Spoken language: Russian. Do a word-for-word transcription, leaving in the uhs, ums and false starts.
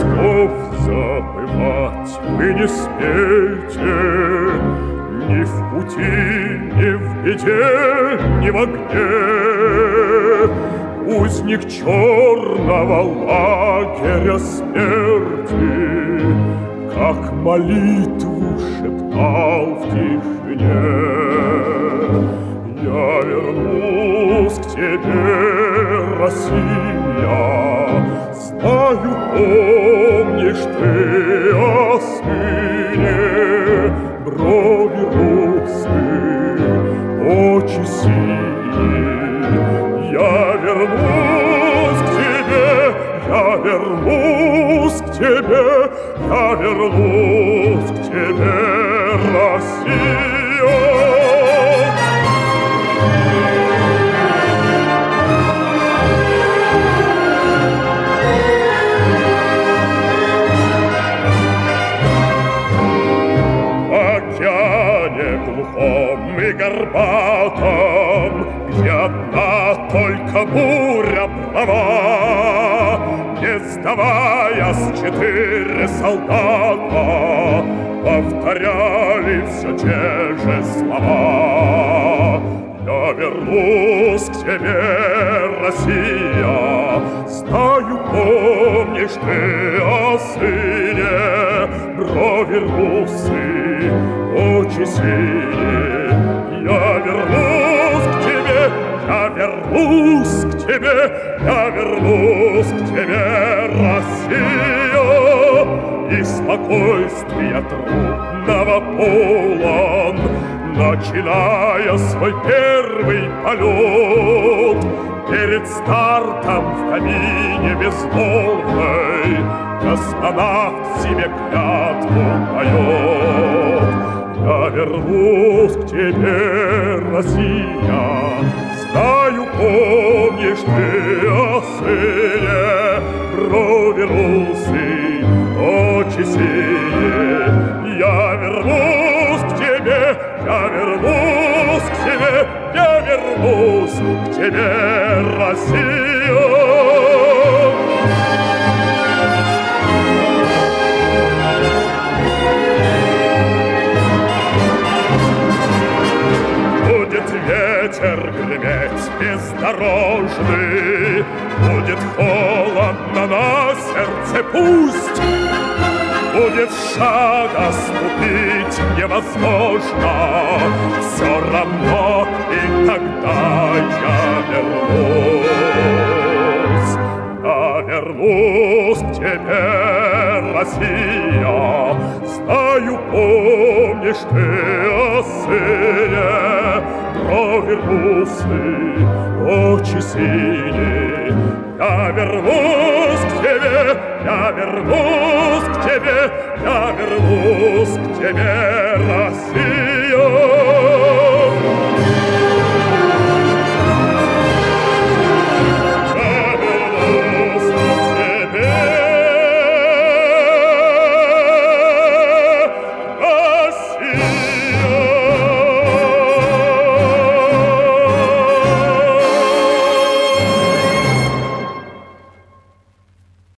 снов забывать вы не смейте, ни в пути, ни в беде, ни в огне. Узник черного лагеря смерти, как молитву шептал в тишине. Я вернусь к тебе, Россия, знаю, помнишь ты о сыне. Брови русые, очи синие. Я вернусь к тебе, я вернусь к тебе, я вернусь к тебе, Россия. Глухом и горбатом, где одна только буря права, не сдаваясь, четыре солдата повторяли все те же слова. Я вернусь к тебе, Россия, знаю, помнишь ты о сыне. Брови русые, очи синие. Я вернусь к тебе, я вернусь к тебе, я вернусь к тебе, Россия. И спокойствие трудного полон, начиная свой первый полет. Перед стартом в кабине безмолвной космонавт себе клятву дает. Я вернусь к тебе, Россия, знаю, помнишь ты о сыне. Брови русые, очи синие. Я вернусь к тебе, я вернусь к тебе, я вернусь к тебе, Россия. Ветер греметь бездорожный, будет холодно на сердце пусть, будет шага ступить невозможно, все равно и тогда я вернусь. Я вернусь к тебе, Россия, знаю, помнишь ты о сыне. Брови русые, очи синие. Я вернусь к тебе, я вернусь к тебе, я вернусь к тебе,